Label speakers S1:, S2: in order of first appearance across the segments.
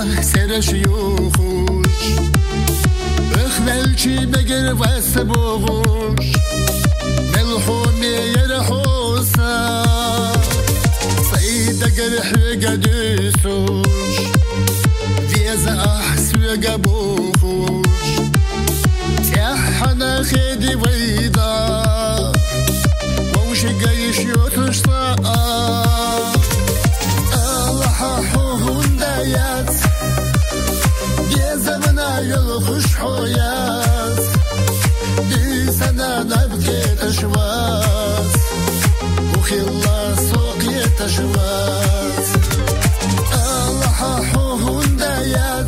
S1: سرش یوخوش اخلالشي بقر واسبوغوش ملحومي يرحوسا صيد قرح قديسوش ديزا أحسو قبوخوش تيحنا خيدي ويدا ووش قايش يوتشطا حوهون دايات ديزا منا يلخش حويات ديسانا نبكي تشواز وخلا سوقي تشواز حوهون دايات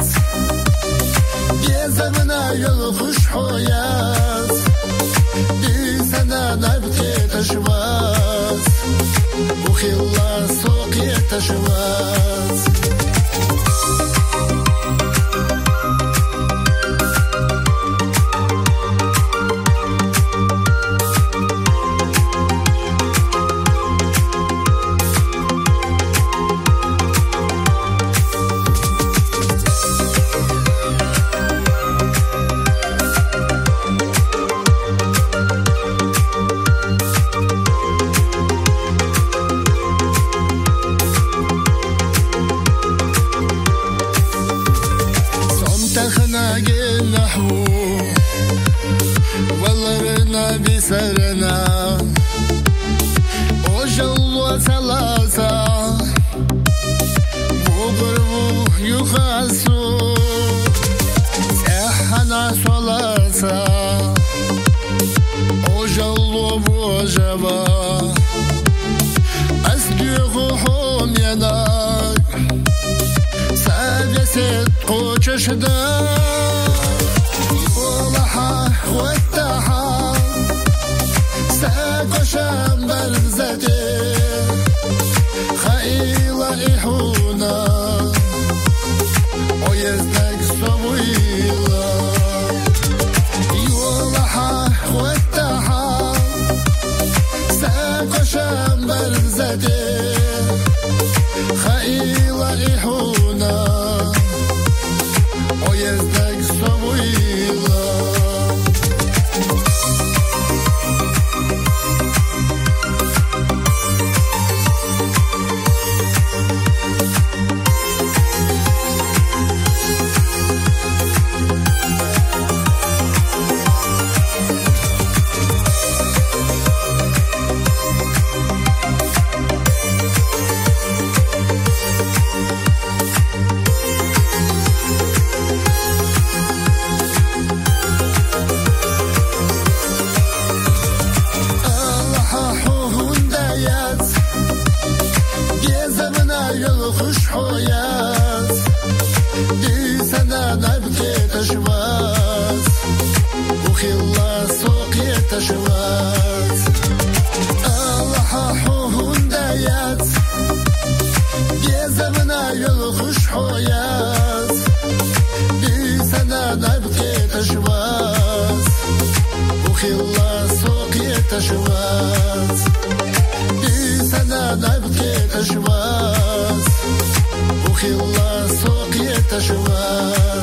S1: ديزا منا يلخش حويات ديسانا نبكي تشواز وخلا سوقي تشواز سرنا وجلو ثلاثة وقربو يخاسو سحنا ثلاثة وجلو بوجبا أسديغو حوميناك سادست قوشش دا والحا والتحا ساقشم برزدي خيلا إحونا ويزدك سويلا يولحا والتحا ساقشم برزدي خيلا إحونا ويزدك سويلا يلخش حويات ديسانا نبكي تشواز وخلا سوقي تشواز حوهون دايات ديزمنا يلخش حويات ديسانا نبكي تشواز وخلا سوقي تشواز ديسانا نبكي تشواز وخلا سوقي تشواز